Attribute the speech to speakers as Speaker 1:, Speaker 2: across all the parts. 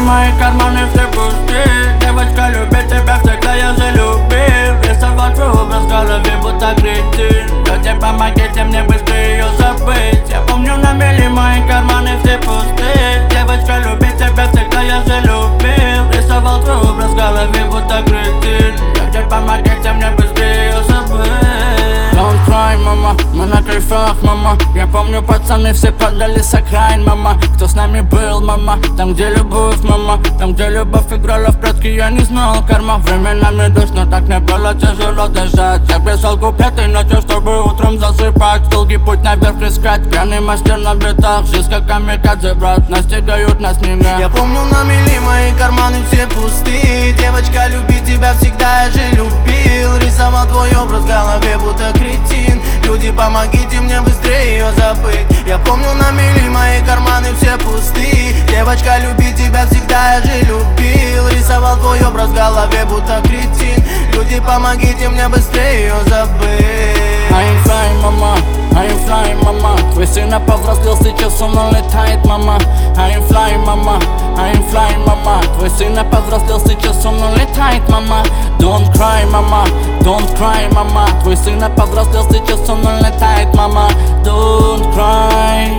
Speaker 1: мои карманы все пусты. Девочка любит тебя, всегда я же любил. Рисовал твой образ в голове, будто кретин. Люди, помогите мне быстрее ее забыть. Я помню на мели, мои карманы все пусты. Девочка любит тебя, всегда я же любил. Рисовал твой образ в голове, будто кретин. Люди, помогите мне быстрее ее забыть. Don't cry, мама, мы на кайфах, мама. Я помню, пацаны все падали с окраин, мама. Кто с нами был, мама? Там, где любовь, мама. Там, где любовь играла в прятки, я не знал карма. Временами дождь, но так не было тяжело дышать. Я писал куплеты ночью, чтобы утром засыпать. Долгий путь наверх искать, пьяный мастер на битах. Жизнь как камикадзе, брат, настигают нас не
Speaker 2: Я помню на мели, мои карманы все пусты. Девочка любит тебя, всегда я же любил. Рисовал твой образ в голове, будто кретин. Люди, помогите мне быстрее ее забыть. Я помню на мели, мои карманы все пусты. Девочка любит тебя, всегда я же любил. Рисовал твой образ в голове, будто кретин. Люди, помогите мне быстрее ее забыть.
Speaker 1: I am flying, мама, I am flying, мама. Твой сын повзрослел, сейчас он улетает, мама. I am flying, мама, I am flying, мама. Твой сын повзрослел, сейчас он улетает, мама. Don't cry, мама, don't cry, мама. Твой сын повзрослел, сейчас он улетает, мама. Don't cry.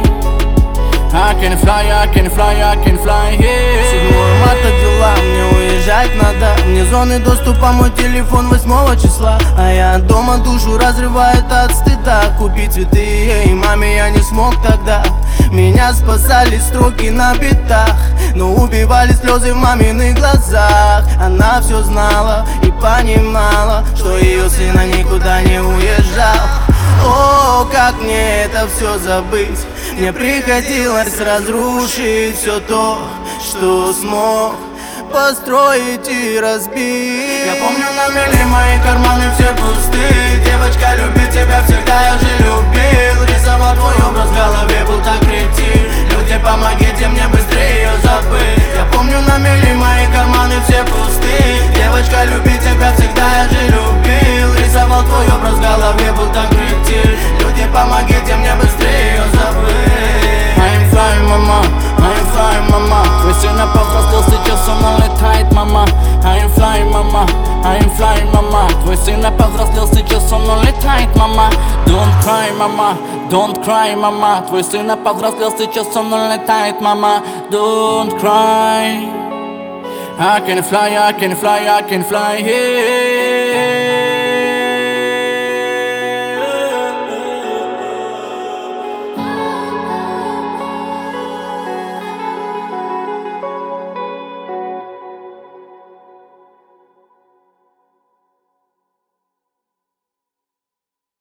Speaker 1: I can fly, I can fly, I can fly, yeah.
Speaker 2: 7 марта дела, мне уезжать надо. Мне зоны доступа, мой телефон 8 числа. А я дома душу разрывает от стыда. Купить цветы ей маме я не смог тогда. Меня спасали строки на битах, но убивали слезы в маминых глазах. Она все знала и понимала, что ее сына никуда не уезжал. О, как мне это все забыть. Мне приходилось разрушить все то, что смог построить и разбить.
Speaker 1: Я помню на мели, мои карманы все пусты. Девочка любит тебя, всегда я же любил. Рисовал твой образ в голове, будто кретин. Люди, помогите мне быстрее ее забыть. Я помню на мели, мои карманы все пусты. Девочка любит тебя, всегда я же любил. Рисовал твой образ в голове, будто кретин. Люди, помогите мне быстрее ее забыть. I am flying, мама, I am flying, мама. Твой сын повзрослел, сейчас он улетает, мама. I am flying, мама, I am flying, мама. Твой сын повзрослел, сейчас он улетает, мама. Don't cry, мама, don't cry, мама. Твой сын повзрослел, сейчас он улетает, мама. Don't cry. I can fly, I can fly, I can fly, yeah.